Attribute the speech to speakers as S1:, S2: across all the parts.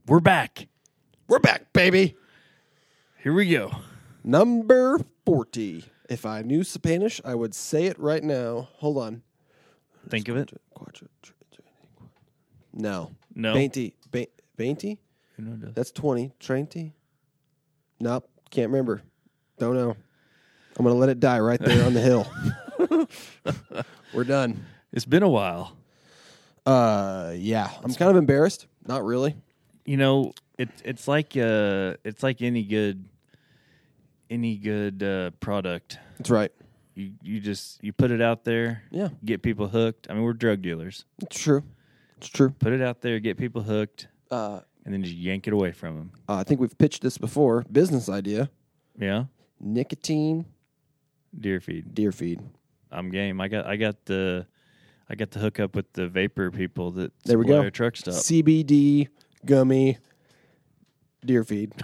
S1: We're back.
S2: We're back, baby.
S1: Here we go.
S2: Number 40. If I knew Spanish, I would say it right now. Hold on.
S1: Think of it.
S2: No.
S1: No.
S2: 20. 20? That's 20. 20? Nope. Can't remember. Don't know. I'm going to let it die right there on the hill. We're done.
S1: It's been a while.
S2: Yeah. I'm kind of embarrassed. Not really.
S1: You know, it's like any good product.
S2: That's right.
S1: You put it out there.
S2: Yeah.
S1: Get people hooked. I mean, we're drug dealers.
S2: It's true. It's true.
S1: Put it out there, get people hooked, and then just yank it away from them.
S2: I think we've pitched this before. Business idea.
S1: Yeah.
S2: Nicotine
S1: Deer feed.
S2: deer feed.
S1: I'm game. I got the hook up with the vapor people that
S2: There we
S1: supply
S2: go.
S1: our truck stop.
S2: CBD gummy deer feed.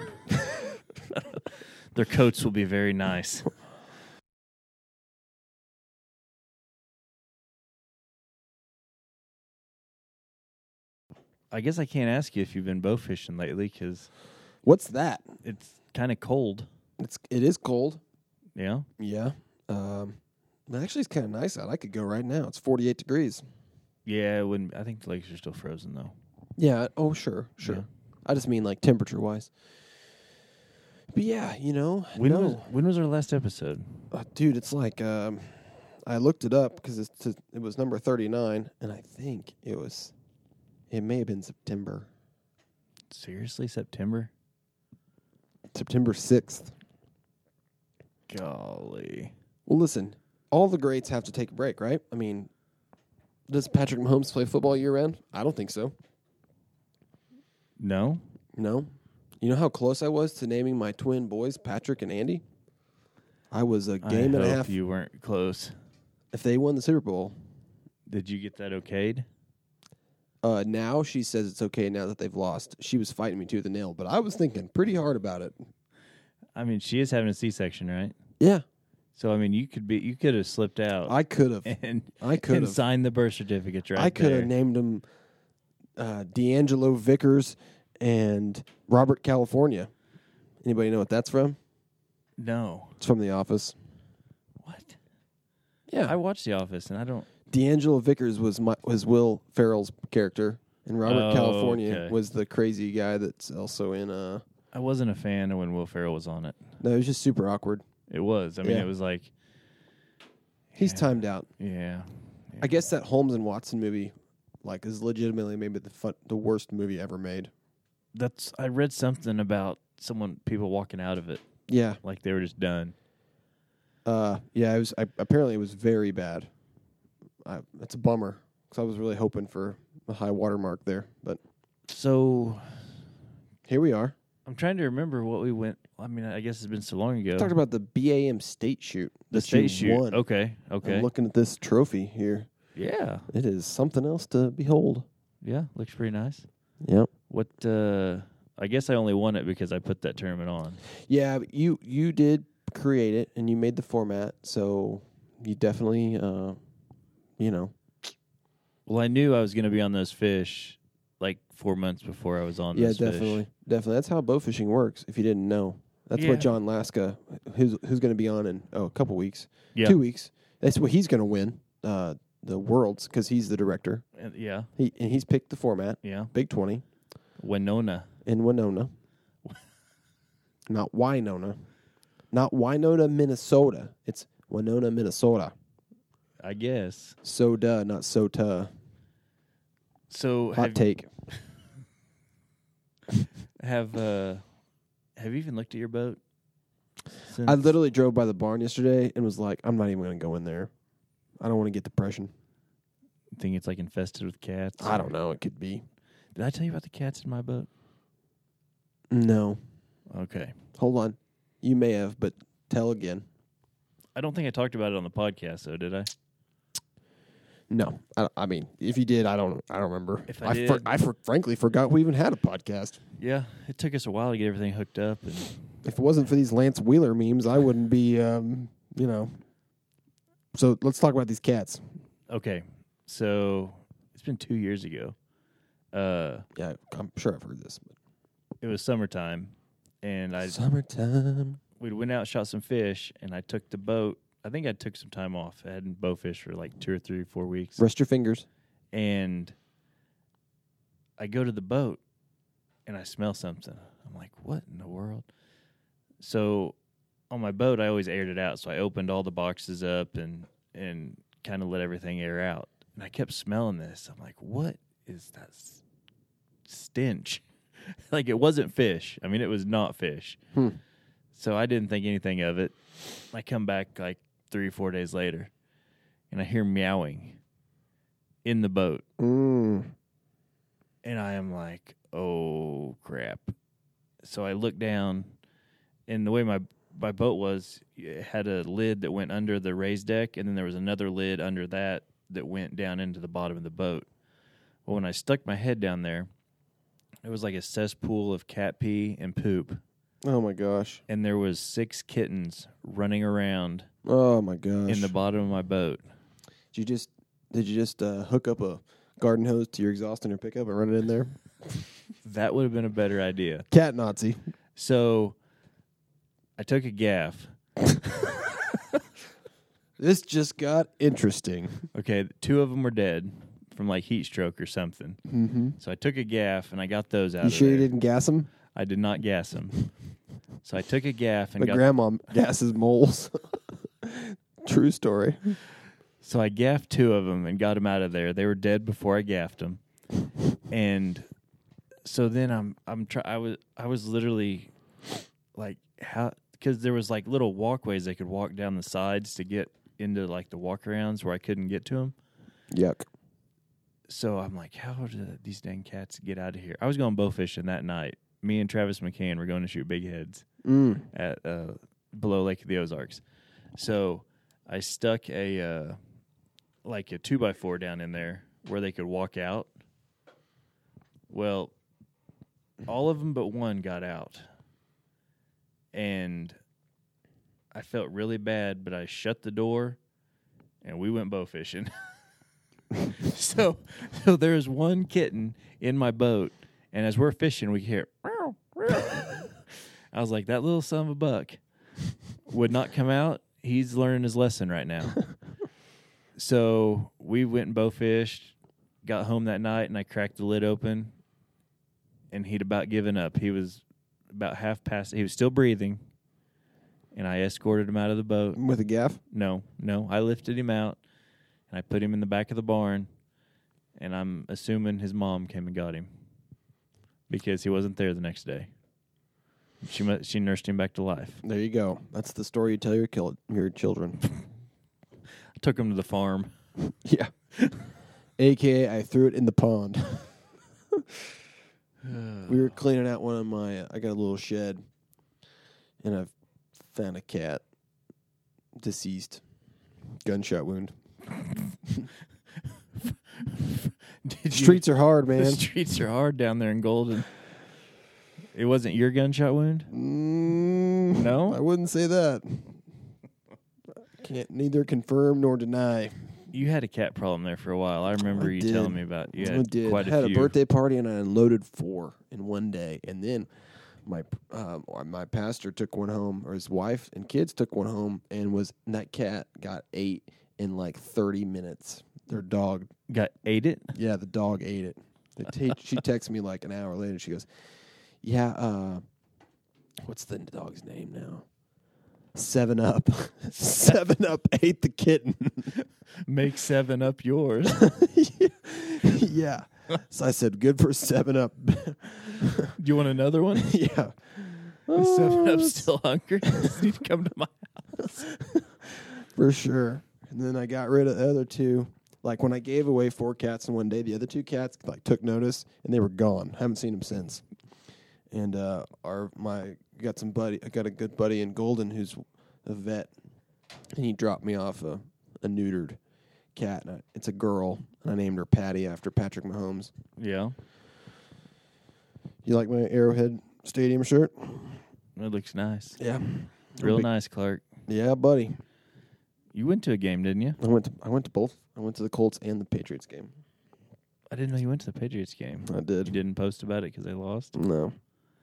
S1: Their coats will be very nice. I guess I can't ask you if you've been bow fishing lately because
S2: What's that?
S1: it's kind of cold.
S2: It is cold.
S1: Yeah.
S2: Yeah. Actually, it's kind of nice out. I could go right now. It's 48 degrees.
S1: Yeah. It wouldn't. I think the lakes are still frozen though.
S2: Yeah. Oh, sure.
S1: Yeah.
S2: I just mean like temperature wise. But yeah,
S1: When was our last episode?
S2: dude, it's like I looked it up because it was number 39, and I think it may have been September
S1: Seriously, September?
S2: 6th.
S1: Golly.
S2: Well, listen, all the greats have to take a break, right? I mean, does Patrick Mahomes play football year round? I don't think so.
S1: No.
S2: No. You know how close I was to naming my twin boys, Patrick and Andy? I was a game and a half.
S1: You weren't close.
S2: If they won the Super Bowl.
S1: Did you get that okayed?
S2: Now she says it's okay now that they've lost. She was fighting me tooth and nail, but I was thinking pretty hard about it.
S1: I mean, she is having a C-section, right?
S2: Yeah.
S1: So I mean, you could have slipped out.
S2: I could have.
S1: and
S2: have.
S1: signed the birth certificates right
S2: I could
S1: there.
S2: have named them D'Angelo Vickers and Robert California. Anybody know what that's from?
S1: No.
S2: It's from The Office.
S1: What?
S2: Yeah.
S1: I watched The Office, and I don't.
S2: D'Angelo Vickers was Will Ferrell's character, and Robert California was the crazy guy that's also in.
S1: I wasn't a fan of when Will Ferrell was on it.
S2: No, it was just super awkward.
S1: It was. I mean,
S2: Yeah.
S1: it was like.
S2: He's timed out.
S1: Yeah.
S2: I guess that Holmes and Watson movie, like, is legitimately maybe the worst movie ever made.
S1: I read something about people walking out of it
S2: Yeah.
S1: like they were just done.
S2: Yeah. It was. Apparently, it was very bad. It's a bummer because I was really hoping for a high watermark there, but
S1: So
S2: here we are.
S1: I'm trying to remember what we went. I mean, I guess it's been so long ago.
S2: Talked about the BAM state shoot.
S1: The
S2: that
S1: state
S2: you
S1: shoot.
S2: won.
S1: Okay.
S2: I'm looking at this trophy here.
S1: Yeah.
S2: It is something else to behold.
S1: Yeah. Looks pretty nice.
S2: Yep.
S1: What? I guess I only won it because I put that tournament on.
S2: Yeah, but you did create it and you made the format, so you definitely,
S1: Well, I knew I was going to be on those fish like 4 months before I was on.
S2: Yeah,
S1: those
S2: definitely,
S1: fish.
S2: definitely. That's how bow fishing works. If you didn't know, that's
S1: Yeah.
S2: what John Laska, who's going to be on in a couple weeks,
S1: Yeah.
S2: 2 weeks. That's what he's going to win the Worlds because he's the director.
S1: Yeah.
S2: He's picked the format,
S1: Yeah.
S2: Big 20
S1: Winona.
S2: in Winona, not Winona, not Winona, Minnesota. It's Winona, Minnesota.
S1: I guess.
S2: Soda, not Sota.
S1: So
S2: Hot take.
S1: have you even looked at your boat?
S2: I literally drove by the barn yesterday and was like, I'm not even going to go in there. I don't want to get depression.
S1: think it's like infested with cats.
S2: I don't know. It could be.
S1: Did I tell you about the cats in my boat?
S2: No.
S1: Okay.
S2: Hold on. You may have, but tell again.
S1: I don't think I talked about it on the podcast, though, did I?
S2: No. I mean, if you did, I don't remember.
S1: If I did-
S2: I frankly forgot we even had a podcast.
S1: Yeah. It took us a while to get everything hooked up. And
S2: If it wasn't for these Lance Wheeler memes, I wouldn't be, So let's talk about these cats.
S1: okay. So it's been 2 years ago.
S2: Yeah, I'm sure I've heard this. But
S1: it was summertime, and
S2: Summertime.
S1: we went out, shot some fish, and I took the boat. I think I took some time off. I hadn't bow fished for like 2 or 3 or 4 weeks.
S2: Rest your fingers.
S1: And I go to the boat, and I smell something. I'm like, what in the world? So on my boat, I always aired it out. So I opened all the boxes up and kind of let everything air out. And I kept smelling this. I'm like, what is that stench? Like, it wasn't fish. I mean, it was not fish. So I didn't think anything of it. I come back like 3 or 4 days later, and I hear meowing in the boat. And I am like, oh, crap. So I look down, and the way my boat was, it had a lid that went under the raised deck, and then there was another lid under that went down into the bottom of the boat. Well, when I stuck my head down there, it was like a cesspool of cat pee and poop.
S2: Oh, my gosh.
S1: And there was 6 kittens running around.
S2: Oh, my gosh.
S1: In the bottom of my boat.
S2: Did you just hook up a garden hose to your exhaust on your pickup and run it in there?
S1: That would have been a better idea.
S2: Cat Nazi.
S1: So I took a gaff.
S2: This just got interesting.
S1: Okay, 2 of them were dead from like heat stroke or something.
S2: Mm-hmm.
S1: So I took a gaff and I got those out
S2: You
S1: of
S2: sure
S1: there.
S2: you didn't gas them?
S1: I did not gas them. So I took a gaff and
S2: My grandma gasses moles. True story.
S1: So I gaffed 2 of them and got them out of there. They were dead before I gaffed them. And so then I was literally like, how, because there was like little walkways they could walk down the sides to get into like the walkarounds where I couldn't get to them.
S2: Yuck.
S1: So I'm like, how did these dang cats get out of here? I was going bow fishing that night. Me and Travis McCann were going to shoot big heads at below Lake of the Ozarks. So I stuck a 2x4 down in there where they could walk out. Well, all of them but one got out. And I felt really bad, but I shut the door and we went bow fishing. So there's one kitten in my boat, and as we're fishing, we hear, meow, meow. I was like, that little son of a buck would not come out. He's learning his lesson right now. So we went and bow fished, got home that night, and I cracked the lid open, and he'd about given up. He was about half past. He was still breathing, and I escorted him out of the boat.
S2: With a gaff?
S1: No. I lifted him out, and I put him in the back of the barn, and I'm assuming his mom came and got him because he wasn't there the next day. She nursed him back to life.
S2: There you go. That's the story you tell your children.
S1: I took him to the farm.
S2: Yeah. AKA, I threw it in the pond. We were cleaning out one of I got a little shed, and I found a cat, deceased, gunshot wound. Streets are hard, man.
S1: The streets are hard down there in Golden. It wasn't your gunshot wound? No?
S2: I wouldn't say that. Can't neither confirm nor deny.
S1: You had a cat problem there for a while. I remember you telling me about you had quite a few.
S2: I had a birthday party and I unloaded 4 in one day. And then my pastor took one home, or his wife and kids took one home, and that cat got 8 in like 30 minutes. Their dog
S1: ate it?
S2: Yeah, the dog ate it. She texted me like an hour later. She goes, yeah, what's the dog's name now? 7-Up. 7-Up ate the kitten.
S1: Make 7-Up yours.
S2: Yeah. So I said, good for 7-Up.
S1: Do you want another one?
S2: Yeah.
S1: Is 7-Up still hungry? Does he need to come to my house?
S2: For sure. And then I got rid of the other 2. Like when I gave away 4 cats in one day, the other 2 cats like took notice and they were gone. Haven't seen them since. And I got a good buddy in Golden who's a vet, and he dropped me off a neutered cat. It's a girl, and I named her Patty after Patrick Mahomes.
S1: Yeah.
S2: You like my Arrowhead Stadium shirt?
S1: It looks nice.
S2: Yeah.
S1: Real nice, Clark.
S2: Yeah, buddy.
S1: You went to a game, didn't you?
S2: I went to both. I went to the Colts and the Patriots game.
S1: I didn't know you went to the Patriots game.
S2: I did.
S1: You didn't post about it because they lost?
S2: No.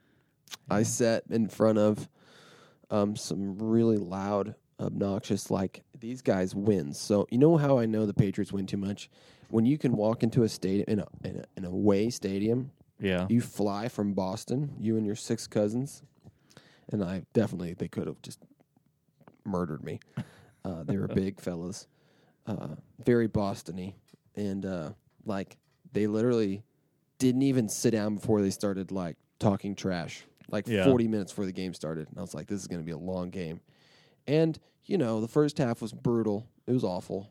S2: I sat in front of some really loud, obnoxious, like, these guys win. So you know how I know the Patriots win too much? When you can walk into a stadium, in a away stadium,
S1: Yeah.
S2: you fly from Boston, you and your 6 cousins, and they could have just murdered me. They were big fellas, very Boston-y, and like they literally didn't even sit down before they started like talking trash. Like 40 minutes before the game started, and I was like, "This is going to be a long game." And the first half was brutal. It was awful.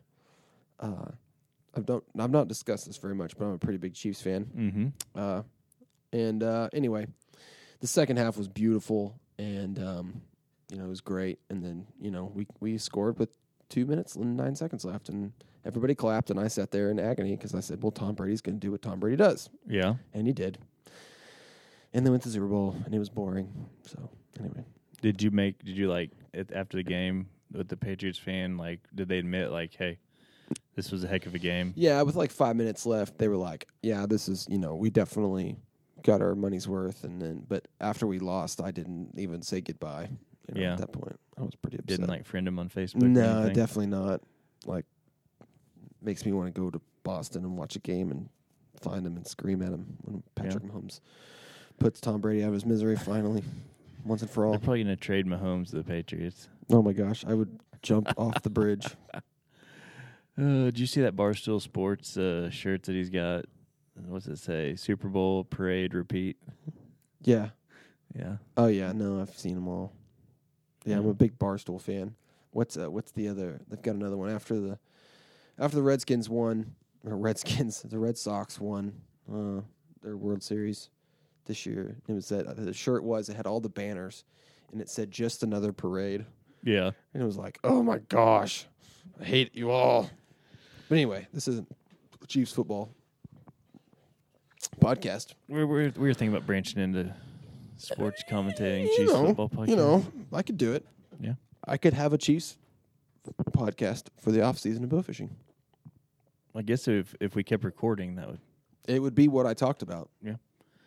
S2: I've not discussed this very much, but I'm a pretty big Chiefs fan.
S1: Mm-hmm.
S2: Anyway, the second half was beautiful, and it was great. And then we scored with 2 minutes and 9 seconds left, and everybody clapped, and I sat there in agony because I said, "Well, Tom Brady's going to do what Tom Brady does."
S1: Yeah,
S2: and he did. And they went to Super Bowl, and it was boring. So anyway,
S1: did you like after the game with the Patriots fan? Like, did they admit like, "Hey, this was a heck of a game"?
S2: Yeah, with like 5 minutes left, they were like, "Yeah, this is we definitely got our money's worth." But after we lost, I didn't even say goodbye. At that point, I was pretty upset.
S1: Didn't like friend him on Facebook?
S2: No, definitely not. Like, makes me want to go to Boston and watch a game and find him and scream at him when Patrick Mahomes puts Tom Brady out of his misery finally, once and for all.
S1: They're probably going to trade Mahomes to the Patriots.
S2: Oh my gosh, I would jump off the bridge.
S1: Did you see that Barstool Sports shirt that he's got? What's it say? Super Bowl parade repeat.
S2: Yeah.
S1: Yeah.
S2: Oh yeah, no, I've seen them all. Yeah, I'm a big Barstool fan. What's the other? They've got another one after the Redskins won, or the Red Sox won their World Series this year. It was the shirt it had all the banners, and it said "Just Another Parade."
S1: Yeah,
S2: and it was like, oh my gosh, I hate you all. But anyway, this isn't Chiefs football podcast.
S1: We were thinking about branching into sports commentating, Chiefs football podcast.
S2: I could do it.
S1: Yeah,
S2: I could have a Chiefs podcast for the off season of bow fishing.
S1: I guess if we kept recording,
S2: it would be what I talked about.
S1: Yeah.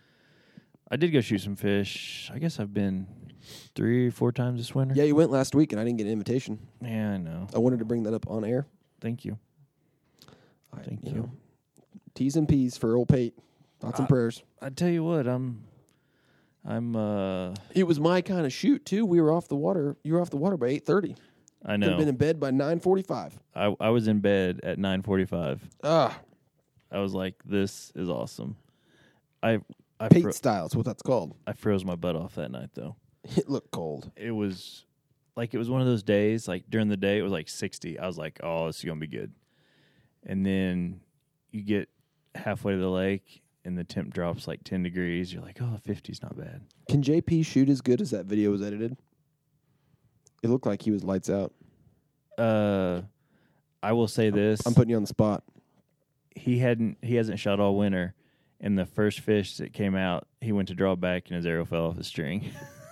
S1: I did go shoot some fish. I guess I've been 3 or 4 times this winter.
S2: Yeah, you went last week, and I didn't get an invitation.
S1: Yeah, I know.
S2: I wanted to bring that up on air.
S1: Thank you. Thank you.
S2: T's and P's for old Pate. Thoughts and prayers.
S1: I tell you what, I'm.
S2: It was my kind of shoot too. We were off the water. You were off the water by 8:30.
S1: I know.
S2: Could have been in bed by 9:45.
S1: I was in bed at 9:45. I was like, this is awesome.
S2: Pate style is what that's called.
S1: I froze my butt off that night, though.
S2: It looked cold.
S1: It was one of those days, like during the day, it was like 60. I was like, oh, this is going to be good. And then you get halfway to the lake, and the temp drops like 10 degrees. You're like, oh, 50's not bad.
S2: Can JP shoot as good as that video was edited? It looked like he was lights out.
S1: I will say this.
S2: I'm putting you on the spot.
S1: He hasn't shot all winter. And the first fish that came out, he went to draw back, and his arrow fell off the string.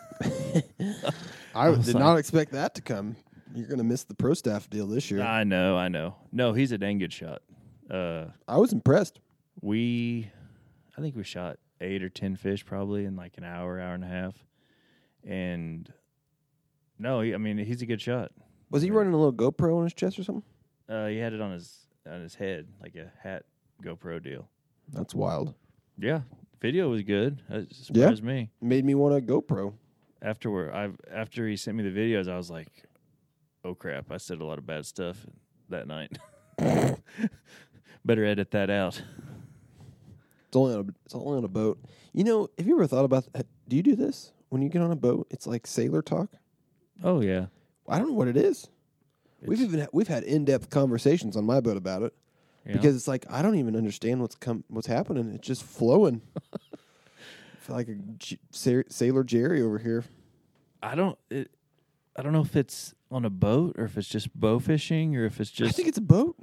S2: I did not expect that to come. You're going to miss the pro staff deal this year.
S1: I know. No, he's a dang good shot.
S2: I was impressed.
S1: I think we shot 8 or 10 fish probably in like an hour and a half. And no, he's a good shot.
S2: Was he running a little GoPro on his chest or something?
S1: He had it on his head, like a hat GoPro deal.
S2: That's wild.
S1: Yeah, video was good. It surprised me.
S2: Made me want a GoPro.
S1: After he sent me the videos, I was like, "Oh crap! I said a lot of bad stuff that night. Better edit that out."
S2: It's only on a boat. Have you ever thought about that? Do you do this when you get on a boat? It's like sailor talk.
S1: Oh yeah.
S2: I don't know what it is. We've had in-depth conversations on my boat about it. Yeah. Because it's like I don't even understand what's happening. It's just flowing. I feel like a Sailor Jerry over here.
S1: I don't know if it's on a boat or if it's just bow fishing or if it's just.
S2: I think it's a boat.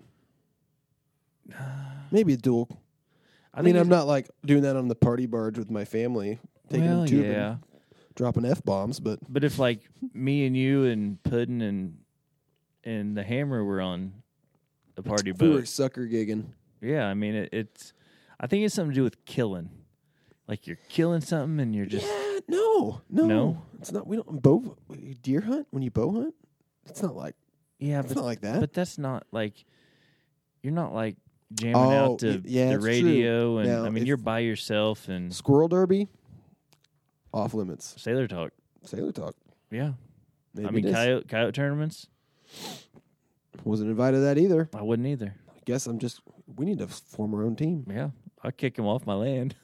S2: Maybe a dual. I'm not like doing that on the party barge with my family, taking them tubing, dropping F-bombs, but
S1: if like me and you and Puddin' and the Hammer were on a party boat.
S2: We were sucker gigging.
S1: Yeah, it's. I think it's something to do with killing. Like you're killing something and you're just.
S2: Yeah, What? No. It's not. We don't deer hunt when you bow hunt. It's not like.
S1: Yeah,
S2: it's not like that.
S1: But that's not like you're not like jamming out to the radio, and
S2: now,
S1: I mean you're by yourself and
S2: squirrel derby. Off limits.
S1: Sailor talk.
S2: Yeah.
S1: Maybe I mean coyote tournaments.
S2: Wasn't invited to that either.
S1: I wouldn't either.
S2: I guess we need to form our own team.
S1: Yeah. I'll kick him off my land.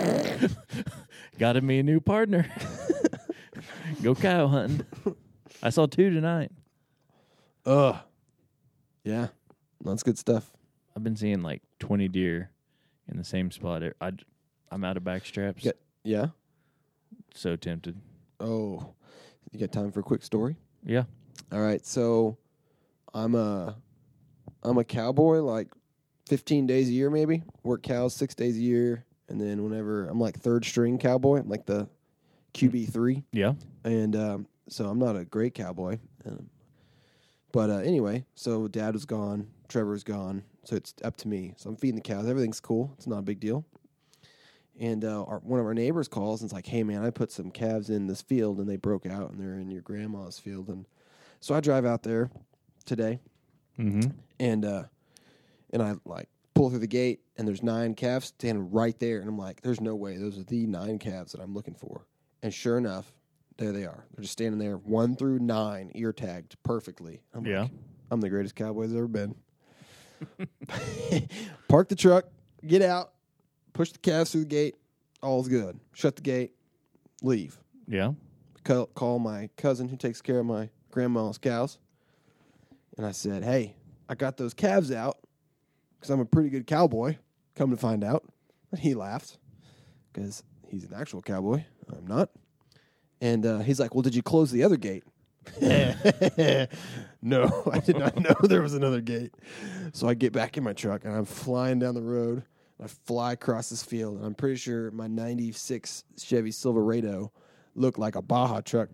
S1: Got me a new partner. Go coyote hunting. I saw 2 tonight.
S2: Yeah. That's good stuff.
S1: I've been seeing like 20 deer in the same spot. I'm out of back straps.
S2: Yeah?
S1: So tempted.
S2: Oh. You got time for a quick story?
S1: Yeah.
S2: All right. So I'm a cowboy like 15 days a year maybe. Work cows 6 days a year. And then whenever I'm like third string cowboy, I'm like the QB3.
S1: Yeah.
S2: And so I'm not a great cowboy. But anyway, so Dad was gone. Trevor's gone. So it's up to me. So I'm feeding the cows. Everything's cool. It's not a big deal. And one of our neighbors calls and it's like, hey, man, I put some calves in this field and they broke out and they're in your grandma's field. And so I drive out there today and I like pull through the gate and there's 9 calves standing right there. And I'm like, there's no way. Those are the 9 calves that I'm looking for. And sure enough, there they are. They're just standing there 1 through 9 ear tagged perfectly. I'm like, I'm the greatest cowboy there's ever been. Park the truck, get out. Push the calves through the gate. All's good. Shut the gate. Leave.
S1: Yeah.
S2: Call my cousin who takes care of my grandma's cows. And I said, hey, I got those calves out because I'm a pretty good cowboy. Come to find out. And he laughed because he's an actual cowboy. I'm not. And he's like, well, did you close the other gate? No, I did not know there was another gate. So I get back in my truck and I'm flying down the road. I fly across this field, and I'm pretty sure my 96 Chevy Silverado looked like a Baja truck.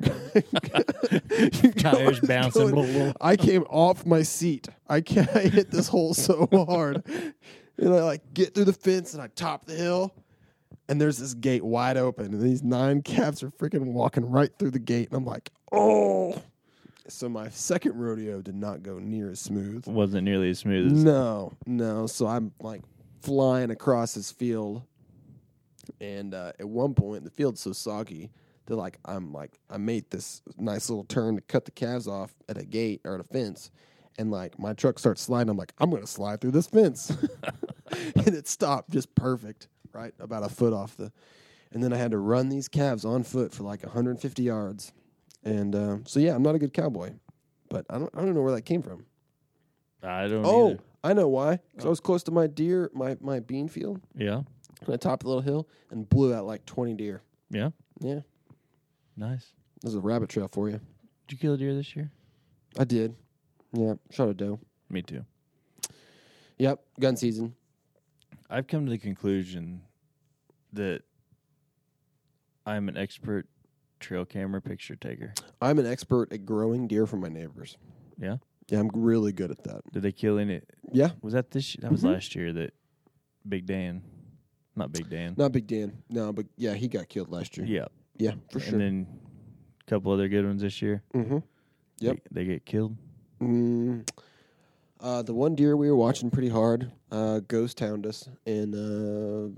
S1: Tires bouncing.
S2: I came off my seat. I hit this hole so hard. And I get through the fence, and I top the hill, and there's this gate wide open, and these 9 calves are freaking walking right through the gate, and I'm like, oh. So my second rodeo did not go near as smooth.
S1: Wasn't nearly as smooth as...
S2: No. So I'm flying across this field, and at one point the field's so soggy that I made this nice little turn to cut the calves off at a gate or at a fence, and my truck starts sliding. I'm like, I'm gonna slide through this fence, and it stopped just perfect, right about a foot off and then I had to run these calves on foot for 150 yards, and so yeah, I'm not a good cowboy, but I don't know where that came from.
S1: I don't. Either.
S2: I know why. Because I was close to my deer, my bean field.
S1: Yeah.
S2: And I topped the little hill and blew out 20 deer.
S1: Yeah.
S2: Yeah.
S1: Nice.
S2: This is a rabbit trail for you.
S1: Did you kill a deer this year?
S2: I did. Yeah. Shot a doe.
S1: Me too.
S2: Yep. Gun season.
S1: I've come to the conclusion that I'm an expert trail camera picture taker.
S2: I'm an expert at growing deer from my neighbors.
S1: Yeah?
S2: Yeah, I'm really good at that.
S1: Did they kill any?
S2: Yeah.
S1: Was that this year? That was last year that Big Dan. Not Big Dan.
S2: Not Big Dan. No, but yeah, he got killed last year.
S1: Yeah.
S2: Yeah, for sure.
S1: And then a couple other good ones this year.
S2: Mm-hmm. Yep.
S1: They get killed?
S2: The one deer we were watching pretty hard, ghost hound us in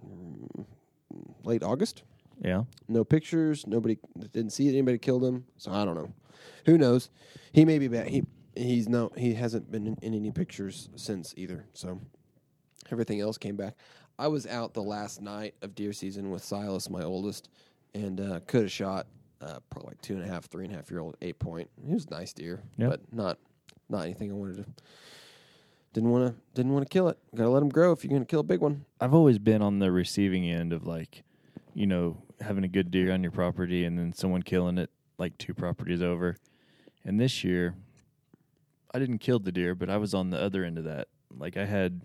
S2: late August.
S1: Yeah.
S2: No pictures. Nobody didn't see anybody killed him. So I don't know. Who knows? He may be bad. He hasn't been in any pictures since either. So everything else came back. I was out the last night of deer season with Silas, my oldest, and could have shot probably 2.5, 3.5-year-old 8-point. He was a nice deer, but not anything I wanted to. Didn't want to kill it. Got to let him grow if you're going to kill a big one.
S1: I've always been on the receiving end of having a good deer on your property and then someone killing it 2 properties over. And this year, I didn't kill the deer, but I was on the other end of that. I had,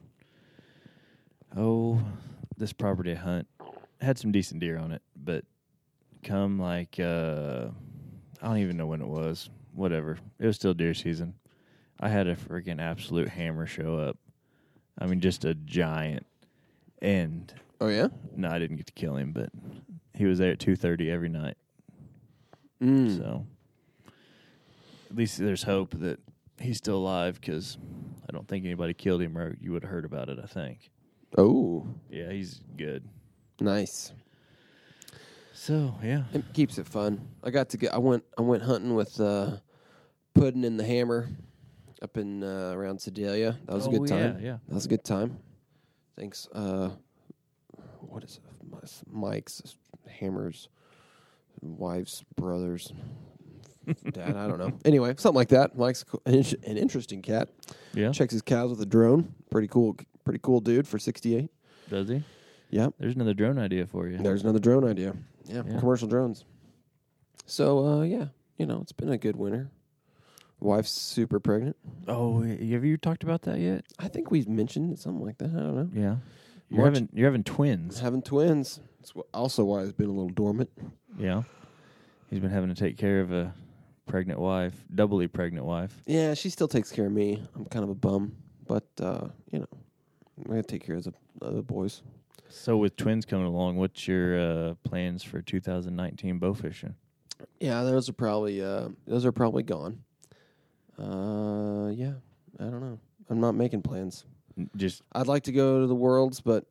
S1: this property I hunt had some decent deer on it, but come I don't even know when it was. Whatever. It was still deer season. I had a freaking absolute hammer show up. I mean, just a giant. And
S2: oh yeah,
S1: no, I didn't get to kill him, but he was there at 2:30 every night. So at least there's hope that he's still alive, because I don't think anybody killed him, or you would have heard about it, I think.
S2: Oh.
S1: Yeah, he's good.
S2: Nice.
S1: So, yeah.
S2: It keeps it fun. I went hunting with Puddin' and the Hammer up in around Sedalia. That was a good time.
S1: Yeah.
S2: That was a good time. Thanks. What is it? Mike's, Hammer's, wife's, brothers, dad, I don't know. Anyway, something like that. Mike's an interesting cat.
S1: Yeah.
S2: Checks his cows with a drone. Pretty cool dude for 68.
S1: Does he?
S2: Yeah.
S1: There's another drone idea for you.
S2: There's another drone idea. Yeah. Commercial drones. So, yeah, it's been a good winter. Wife's super pregnant.
S1: Oh, have you talked about that yet?
S2: I think we've mentioned something like that. I don't know.
S1: Yeah. You're having twins.
S2: Having twins. That's also why it's been a little dormant.
S1: Yeah. He's been having to take care of a pregnant wife, doubly pregnant wife.
S2: Yeah, she still takes care of me. I'm kind of a bum, but I'm gonna take care of the other boys.
S1: So with twins coming along, what's your plans for 2019 bow fishing?
S2: Yeah, those are probably gone. Yeah, I don't know. I'm not making plans. I'd like to go to the Worlds, but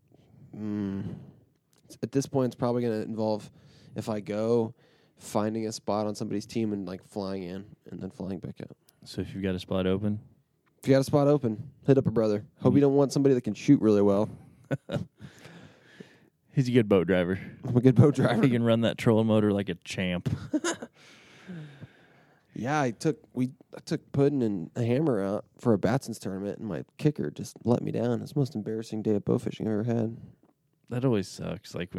S2: at this point, it's probably going to involve, if I go, finding a spot on somebody's team and like flying in and then flying back out.
S1: So if you've got a spot open?
S2: If you got a spot open, hit up a brother. Hope you don't want somebody that can shoot really well.
S1: He's a good boat driver.
S2: I'm a good boat driver.
S1: He can run that trolling motor like a champ.
S2: Yeah, I took Puddin' and a Hammer out for a Batson's tournament, and my kicker just let me down. It's the most embarrassing day of bow fishing I've ever had.
S1: That always sucks. Like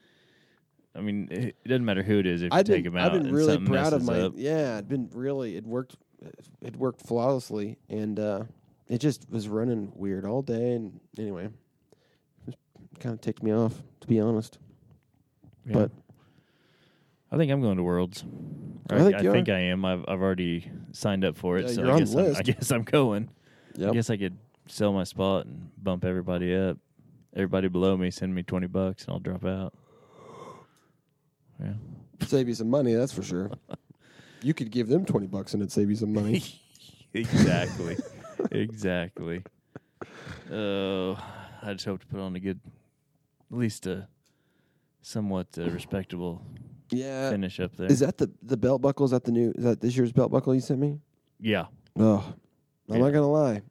S1: it doesn't matter who it is if you take him out.
S2: I've been really
S1: and
S2: proud of
S1: up.
S2: Yeah, it worked flawlessly, and it just was running weird all day. And anyway, it kind of ticked me off, to be honest.
S1: Yeah.
S2: But
S1: I think I'm going to Worlds. I think I am. I've already signed up for it,
S2: yeah,
S1: so
S2: you're on the list.
S1: I guess I'm going.
S2: Yep.
S1: I guess I could sell my spot and bump everybody up. Everybody below me send me $20 and I'll drop out. Yeah.
S2: Save you some money, that's for sure. You could give them $20 and it'd save you some money.
S1: Exactly. Exactly. I just hope to put on at least a somewhat respectable finish up there.
S2: Is that the belt buckle? Is that this year's belt buckle you sent me?
S1: Yeah.
S2: Oh, I'm not gonna lie.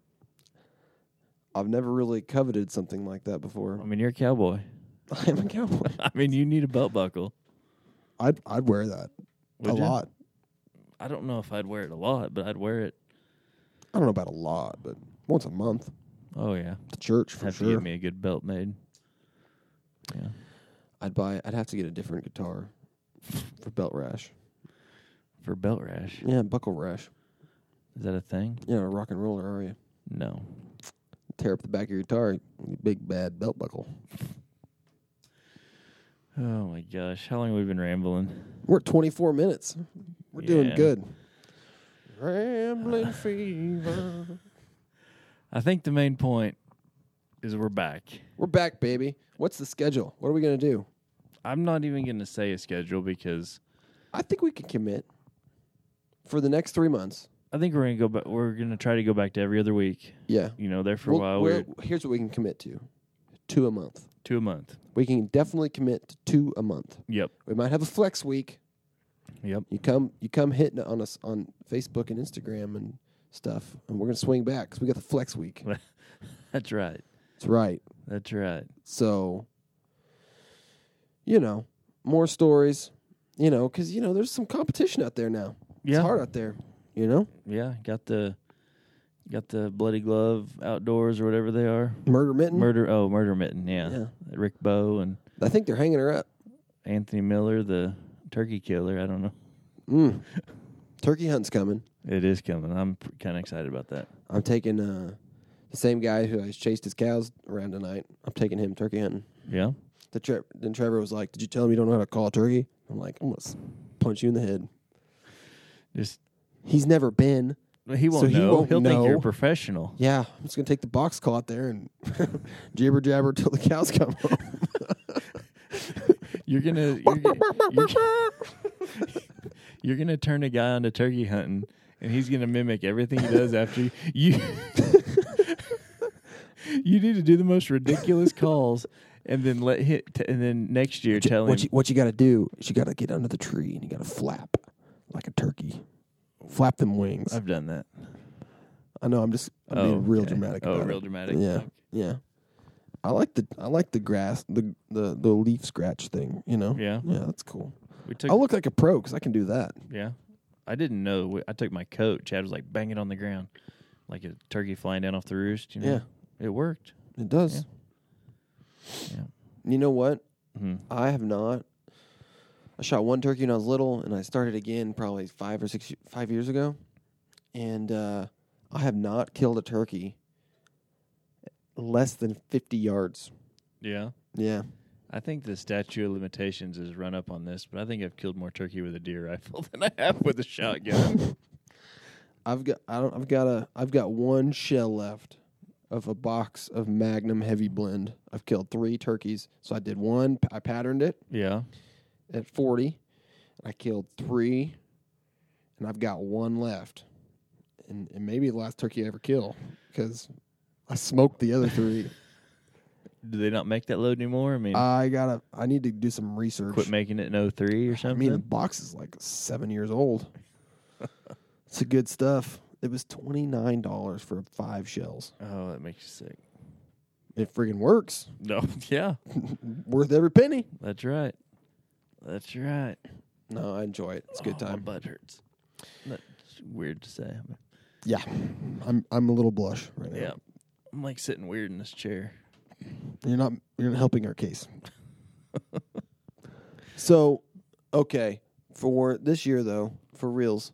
S2: I've never really coveted something like that before.
S1: I mean, you're a cowboy.
S2: I am a cowboy.
S1: I mean, you need a belt buckle.
S2: I'd wear that a lot.
S1: I don't know if I'd wear it a lot, but I'd wear it.
S2: I don't know about a lot, but once a month.
S1: Oh yeah,
S2: the church for
S1: have
S2: sure.
S1: To get me a good belt made. Yeah,
S2: I'd have to get a different guitar for belt rash.
S1: For belt rash?
S2: Yeah, buckle rash.
S1: Is that a thing?
S2: You're not a rock and roller, are you?
S1: No.
S2: Tear up the back of your guitar, you big bad belt buckle.
S1: Oh my gosh, how long have we been rambling?
S2: We're at 24 minutes. We're doing good. Rambling fever.
S1: I think the main point is we're back.
S2: We're back, baby. What's the schedule? What are we going to do?
S1: I'm not even going to say a schedule because
S2: I think we can commit for the next 3 months.
S1: I think we're going to go back. We're going to try to go back to every other week.
S2: Yeah.
S1: There for a while.
S2: Here's what we can commit to. 2 a month.
S1: 2 a month.
S2: We can definitely commit to 2 a month.
S1: Yep.
S2: We might have a flex week.
S1: Yep.
S2: You come hitting on us on Facebook and Instagram and stuff, and we're going to swing back because we got the flex week.
S1: That's right.
S2: That's right.
S1: That's right.
S2: So, more stories, because, there's some competition out there now.
S1: Yeah.
S2: It's hard out there,
S1: Yeah, got the Bloody Glove outdoors or whatever they are.
S2: Murder Mitten?
S1: Murder Mitten, yeah. Rick Bowe and
S2: I think they're hanging her up.
S1: Anthony Miller, the turkey killer. I don't know.
S2: Turkey hunt's coming.
S1: It is coming. I'm kind of excited about that.
S2: I'm taking the same guy who I chased his cows around tonight. I'm taking him turkey hunting.
S1: Yeah?
S2: Then Trevor was like, "Did you tell him you don't know how to call a turkey?" I'm like, "I'm going to punch you in the head." He's never been.
S1: He won't know. He'll think you're a professional.
S2: Yeah. I'm just going to take the box call out there and jibber jabber till the cows come home.
S1: You're gonna turn a guy onto turkey hunting, and he's gonna mimic everything he does after you. You need to do the most ridiculous calls, and then and then next year tell him
S2: what you got to do is you got to get under the tree and you got to flap like a turkey, flap them wings.
S1: I've done that.
S2: I know. I'm being real dramatic.
S1: Oh,
S2: about
S1: real
S2: it.
S1: dramatic.
S2: Yeah,
S1: Okay.
S2: yeah. I like the grass, the leaf scratch thing. You know.
S1: Yeah.
S2: Yeah, that's cool.
S1: I
S2: I'll look like a pro because I can do that.
S1: Yeah. I didn't know. I took my coat. Chad was like banging on the ground like a turkey flying down off the roost. You know?
S2: Yeah.
S1: It worked.
S2: It does.
S1: Yeah.
S2: You know what?
S1: Mm-hmm.
S2: I have not. I shot one turkey when I was little, and I started again probably 5 years ago. And I have not killed a turkey less than 50 yards.
S1: Yeah.
S2: Yeah.
S1: I think the statute of limitations is run up on this, but I think I've killed more turkey with a deer rifle than I have with a shotgun.
S2: I've got one shell left of a box of Magnum Heavy Blend. I've killed 3 turkeys. So I did one. I patterned it.
S1: Yeah.
S2: At 40. I killed 3, and I've got 1 left. And maybe the last turkey I ever kill because I smoked the other 3.
S1: Do they not make that load anymore? I mean,
S2: I need to do some research.
S1: quit making it in 03 or something?
S2: I mean, the box is like 7 years old. It's good stuff. It was $29 for 5 shells.
S1: Oh, that makes you sick.
S2: It friggin' works.
S1: No, yeah.
S2: Worth every penny.
S1: That's right. That's right.
S2: No, I enjoy it. It's a good time.
S1: My butt hurts. That's weird to say.
S2: Yeah. I'm a little blush right now.
S1: Yeah. I'm like sitting weird in this chair.
S2: You're not helping our case. So, okay. For this year though, for reals,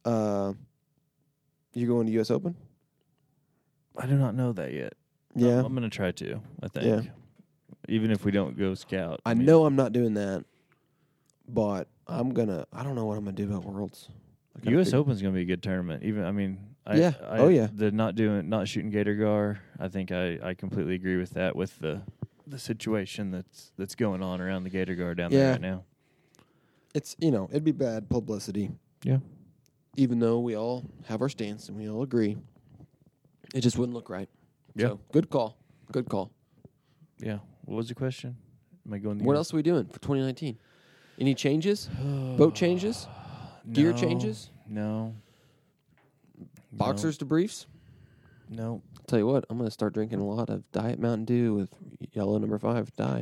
S2: you're going to US Open?
S1: I do not know that yet.
S2: Yeah.
S1: I'm going to try to, I think.
S2: Yeah.
S1: Even if we don't go scout.
S2: I know I'm not doing that, but I don't know what I'm going to do about Worlds.
S1: U.S. Open's going to be a good tournament. The not shooting Gator Gar, I think I completely agree with that, with the situation that's going on around the Gator Gar down there right now.
S2: It's, it'd be bad publicity.
S1: Yeah.
S2: Even though we all have our stance and we all agree, it just wouldn't look right.
S1: Yeah.
S2: So, good call. Good call.
S1: Yeah. What was the question? Am I going?
S2: What else are we doing for 2019? Any changes? Boat changes? Gear changes?
S1: No.
S2: Boxers to briefs?
S1: No.
S2: I'll tell you what, I'm going to start drinking a lot of Diet Mountain Dew with yellow number 5 dye.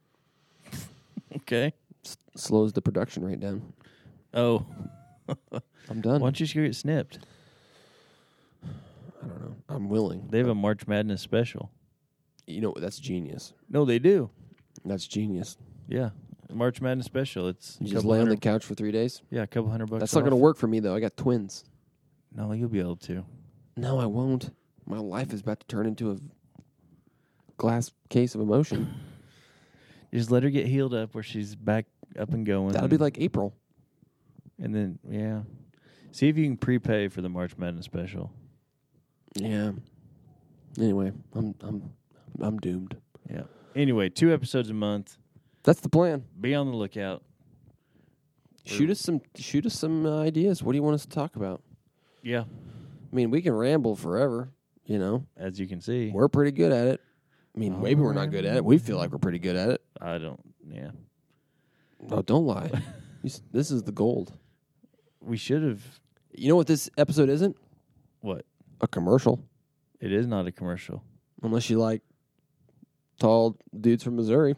S1: Okay.
S2: Slows the production rate down.
S1: Oh.
S2: I'm done.
S1: Why don't you just get it snipped?
S2: I don't know. I'm willing.
S1: They have a March Madness special.
S2: That's genius.
S1: No, they do.
S2: That's genius.
S1: Yeah. March Madness special. It's
S2: You just lay on the couch for 3 days?
S1: Yeah, a couple $100.
S2: That's not going to work for me, though. I got twins.
S1: No, you'll be able to.
S2: No, I won't. My life is about to turn into a glass case of emotion.
S1: Just let her get healed up where she's back up and going.
S2: That'll be like April.
S1: And then, yeah. See if you can prepay for the March Madness special.
S2: Yeah. Anyway, I'm doomed.
S1: Yeah. Anyway, 2 episodes a month.
S2: That's the plan.
S1: Be on the lookout.
S2: Shoot us some ideas. What do you want us to talk about?
S1: Yeah.
S2: I mean, we can ramble forever,
S1: As you can see.
S2: We're pretty good at it. I mean, maybe we're not good at it. We feel like we're pretty good at it.
S1: Yeah.
S2: No, don't lie. This is the gold.
S1: We should have.
S2: You know what this episode isn't?
S1: What?
S2: A commercial.
S1: It is not a commercial.
S2: Unless you like tall dudes from Missouri.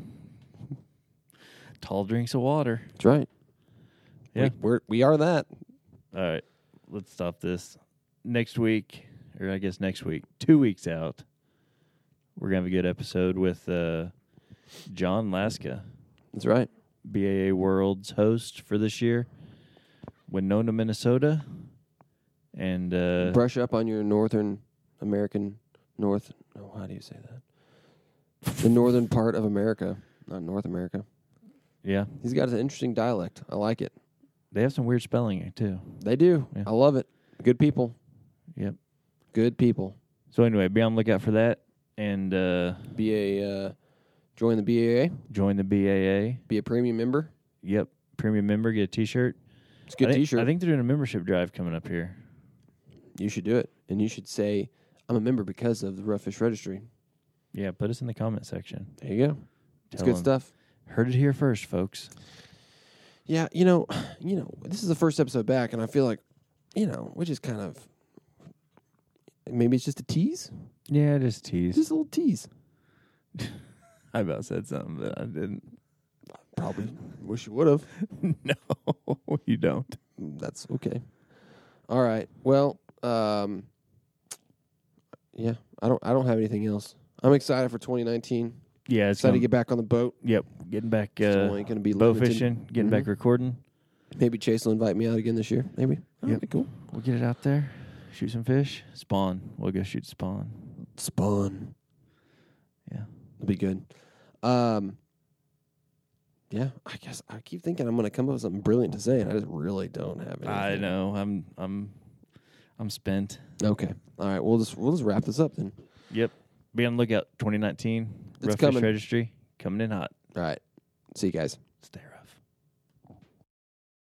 S1: Tall drinks of water.
S2: That's right.
S1: Yeah.
S2: We are that.
S1: All right. Let's stop this. Next week, 2 weeks out, we're going to have a good episode with John Laska.
S2: That's right.
S1: BAA World's host for this year. Winona, Minnesota. And
S2: brush up on your Northern American how do you say that? The northern part of America, not North America.
S1: Yeah.
S2: He's got an interesting dialect. I like it.
S1: They have some weird spelling, too.
S2: They do. Yeah. I love it. Good people.
S1: Yep.
S2: Good people.
S1: So anyway, be on the lookout for that. And
S2: be a Join the BAA.
S1: Join the BAA.
S2: Be a premium member.
S1: Yep. Premium member. Get a T-shirt.
S2: It's a good T-shirt.
S1: I think they're doing a membership drive coming up here.
S2: You should do it. And you should say, I'm a member because of the Rough Fish Registry.
S1: Yeah, put us in the comment section.
S2: There you go. It's good stuff.
S1: Heard it here first, folks.
S2: Yeah, this is the first episode back, and I feel like, we just kind of, maybe it's just a tease?
S1: Yeah, just tease.
S2: Just a little tease.
S1: I about said something, but I didn't.
S2: Probably wish you would have.
S1: No, you don't.
S2: That's okay. All right. Well, yeah, I don't have anything else. I'm excited for 2019.
S1: Yeah, it's
S2: excited to get back on the boat.
S1: Yep, getting back
S2: only going to be
S1: bow fishing, getting back recording.
S2: Maybe Chase will invite me out again this year. Maybe.
S1: Yeah,
S2: cool.
S1: We'll get it out there, shoot some fish, spawn. We'll go shoot spawn.
S2: Spawn.
S1: Yeah,
S2: it'll be good. Yeah, I guess I keep thinking I'm going to come up with something brilliant to say, and I just really don't have anything.
S1: I know. I'm spent.
S2: Okay. All right. We'll just wrap this up then.
S1: Yep. Be on the lookout. 2019 Rough Fish Registry coming in hot.
S2: All right. See you guys.
S1: Stay around.